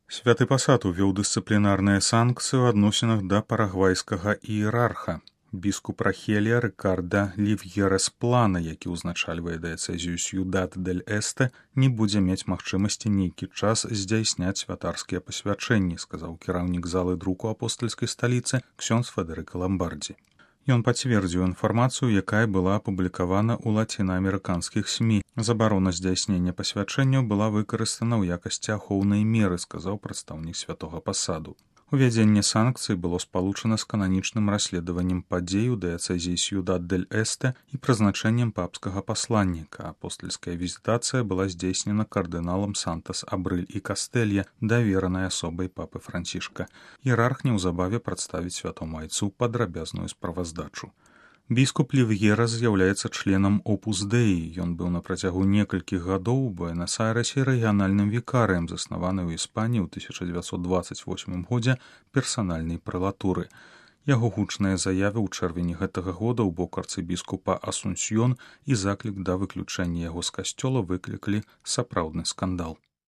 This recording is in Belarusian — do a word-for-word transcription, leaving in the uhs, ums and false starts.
Святы пасад увёў дысцыплінарныя санкцыі ў адносінах да парагвайскага іерарха. Біскуп Рахелія Рыкарда Ливьерес Плана, які ўзначальвае дыяцэзію Сьюдад-дель-Эсте, не будзе мець магчымасці нейкі час здзяйсняць святарскія пасвячэнні, сказаў кіраўнік залы друку апостальскай сталіцы ксёндз Федэрыка Ламбардзі. Ён пацвердзіў інфармацыю, якая была апублікавана ў лацінаамерыканскіх СМІ. Забарона здзяйснення пасвячэнняў была выкарыстана ў якасці ахоўнай меры, сказаў прадстаўнік святога пасаду. Увядзенне санкцый было спалучана з кананічным расследаваннем падзей у дыяцэзіі Сьюдад-дель-Эсте і прызначэннем папскага пасланніка. Апостальская візітацыя была здзейснена кардыналам Сантас Абрыль і Кастэлья, даверанай асобай папы Францішка. Іерарх неўзабаве прадставіць святому айцу падрабязную справаздачу. Біскуп Ливьерес з'яўляецца членам Опус Деі. Ён быў на працягу некалькіх гадоў у Буэнас-Айрэсе рэгіянальным вікарыем, заснаваны ў Іспаніі ў тысяча дзевяцьсот дваццаць восьмым годзе персанальнай прэлатуры. Яго гучныя заявы ў чэрвені гэтага года ў бок арцыбіскупа Асунсьён і заклік да выключэння яго з касцёла выклікалі сапраўдны скандал.